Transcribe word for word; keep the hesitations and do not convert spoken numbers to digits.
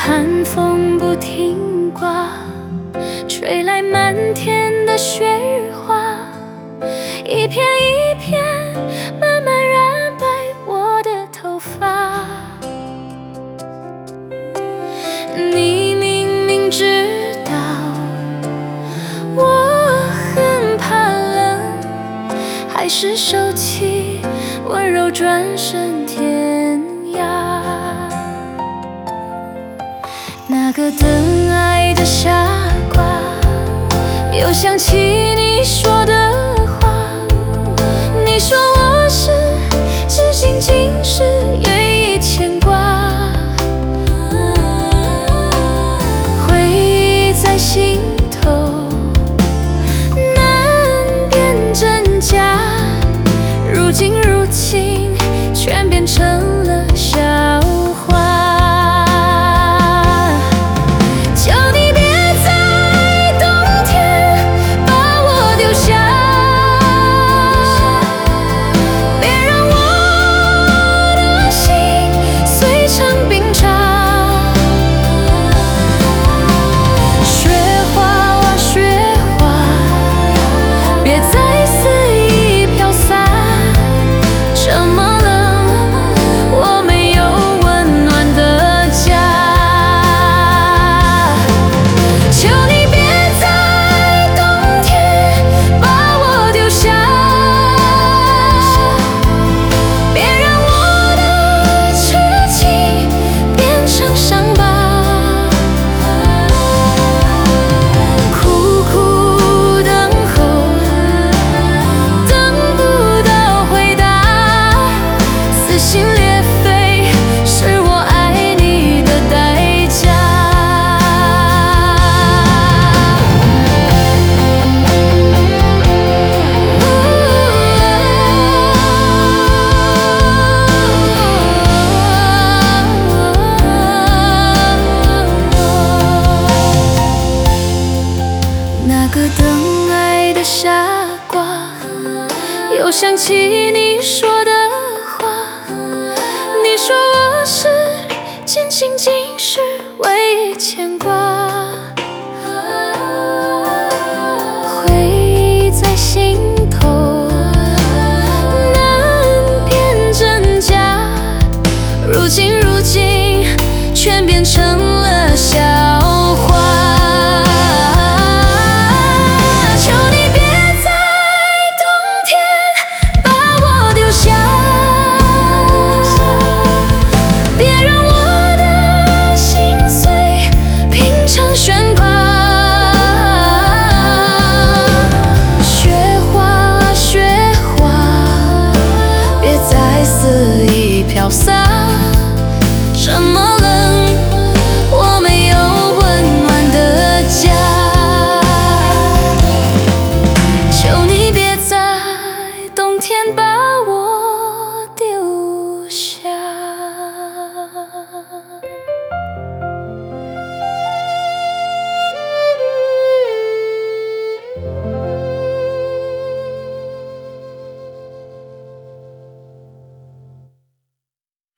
寒风不停刮，吹来漫天的雪与花，一片一片慢慢染白我的头发。你明明知道我很怕冷，还是收起温柔转身天涯。那个等爱的傻瓜，又想起你说的话。你说我是至今今世唯一牵挂，回忆在心头难辨真假，如今如今全变成了笑话。等爱的傻瓜，又想起你说的话。你说我是渐行渐世唯一牵挂，回忆在心头难辨真假，如今如今全变成了笑